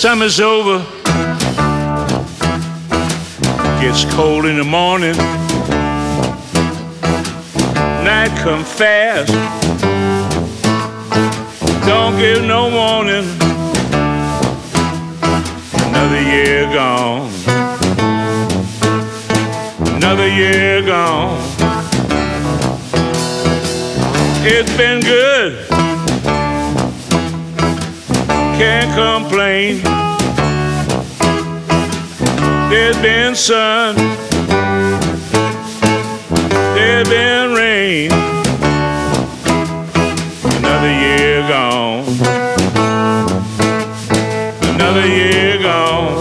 Summer's over, gets cold in the morning, night come fast, don't give no warning. Another year gone, another year gone. It's been good, can't complain. There's been sun, there's been rain. Another year gone, another year gone.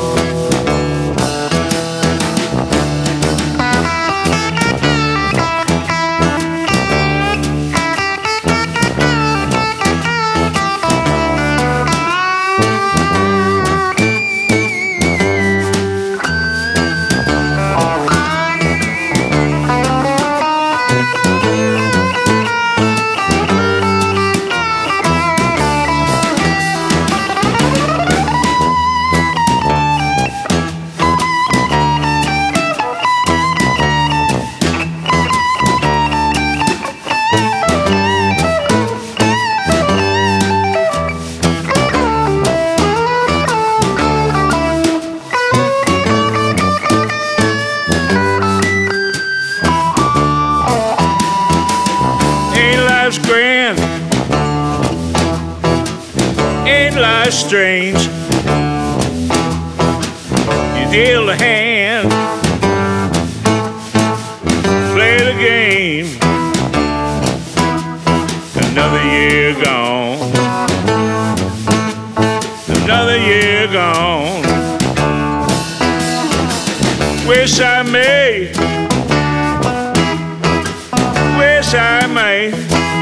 Grand, ain't life strange? You deal a hand, play the game. Another year gone, another year gone. Wish I may, wish I may.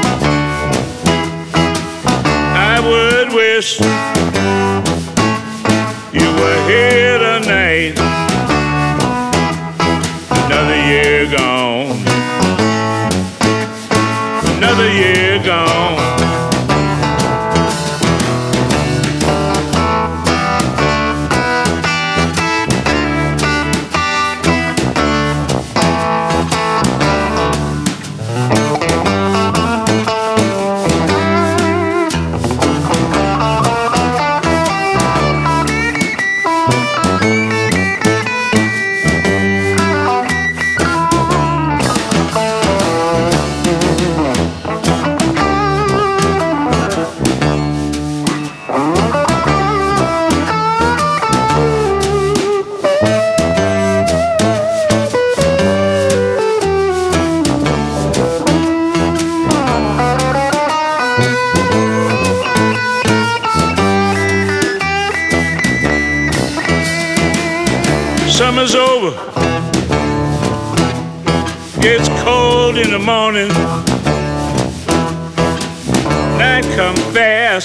I would wish you were here tonight. Another year gone, another year gone. Summer's over, gets cold in the morning, night come fast,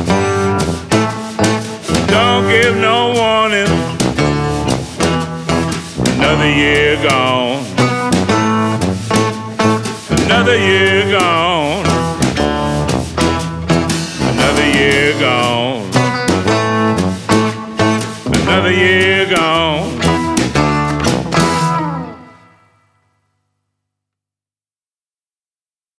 don't give no warning. Another year gone, another year gone.